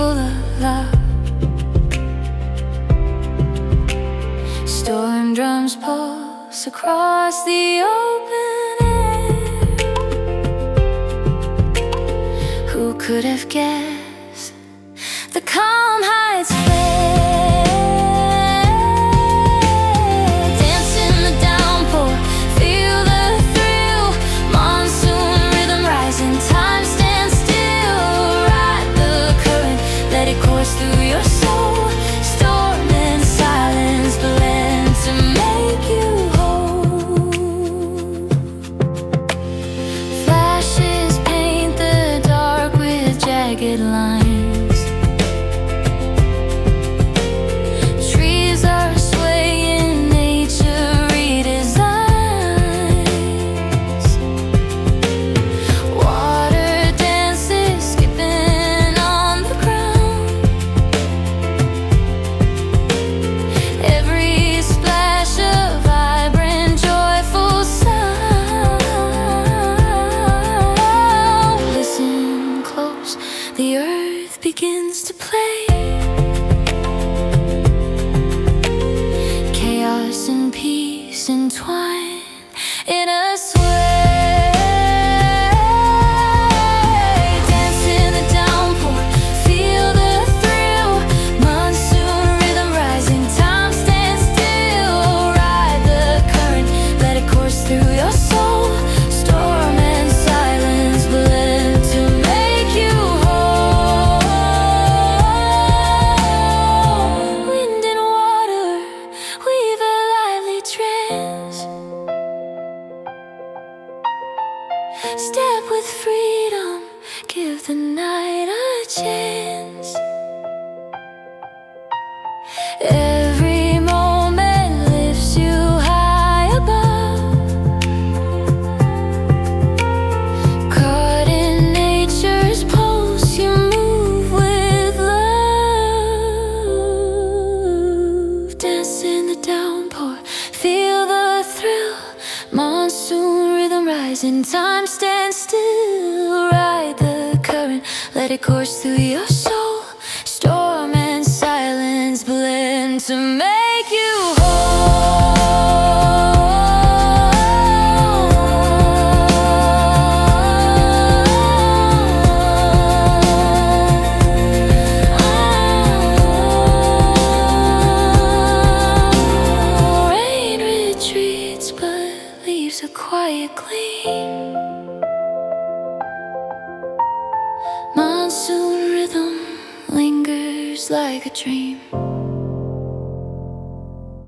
full of love. Storm drums pulse across the open air. Who could have guessed the calm heights fair? Dance in the downpour, feel the thrill. Monsoon rhythm rising, time stands still. Ride the current, let it course through your soul. Storm and silence blend to make you whole. Flashes paint the dark with jagged lines. Trees are swaying, nature redesigns. Water dances, skipping on the ground. Every splash a vibrant, joyful sound. Listen close, the earth begins to play. Chaos and peace entwine in a sway. Dance in the downpour, feel the thrill. Monsoon rhythm rising, time stands still. Ride the current, let it course through your soul. Storm and silence blend to make you whole. Wind and water weave a lively trance. Step with freedom, give the night a chance. Every moment lifts you high above. Caught in nature's pulse, you move with love. Dance in the downpour, feel the thrill. Monsoon rhythm rising, time stands still. Ride the current, let it course through your soul. Storm and silence blend to make you whole. Rain retreats but leaves a quiet gleam. Monsoon rhythm lingers like a dream.